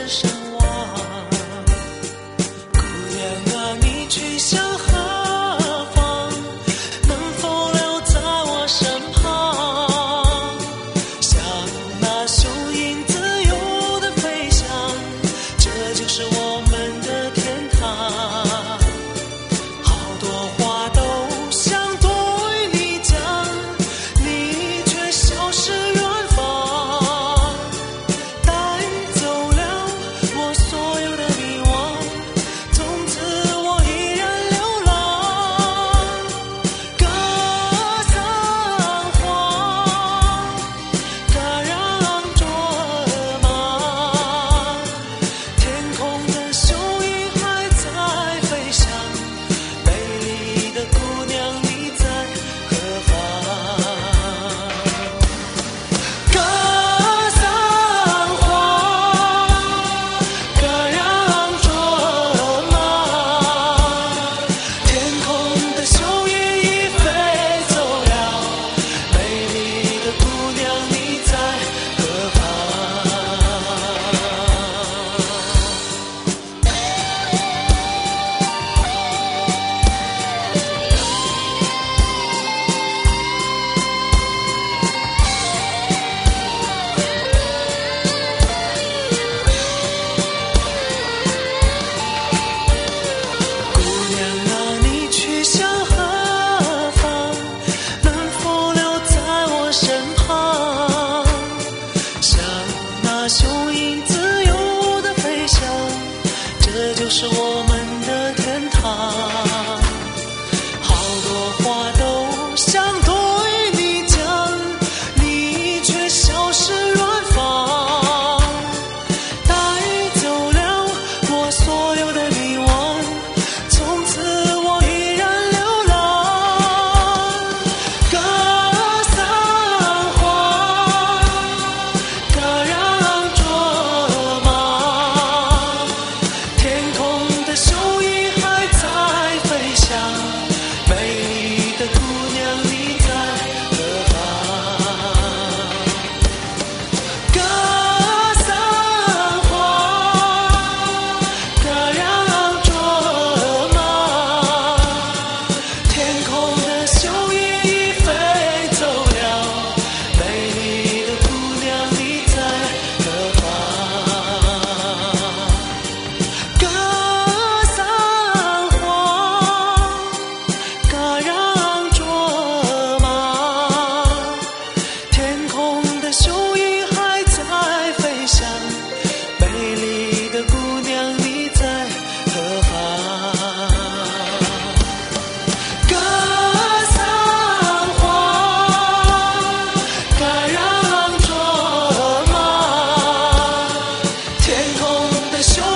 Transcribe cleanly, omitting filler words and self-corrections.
神往。姑娘啊，你去向何方？能否留在我身旁？像那雄鹰自由的飞翔，这就是我们的天堂。好多话都想对你讲，你却消失远方，带走了我所有的迷惘，从此我依然流浪。隔三荒，嘎让卓玛，天空的雄鹰还在飞翔，美丽的姑娘你在何方？隔三荒，嘎让卓玛，天空的雄鹰已飞走了，美丽的姑娘你在何方？姑娘啊，你去向何方？能否留在我身旁？像那雄鹰自由的飞翔，这就是我们的天堂。好多话都想对你讲，你却消失远方，带走了我所有的迷惘，从此我依然流浪。隔三荒，嘎让卓玛，天空的雄鹰还在飞翔，美丽的姑娘你在何方？隔三荒，嘎让卓玛，天空的雄鹰已飞走了，美丽的姑娘你在何方？隔三荒，嘎让卓玛，天空的雄鹰还在飞翔，美丽的姑娘你在何方？隔三荒，嘎让卓玛，天空的雄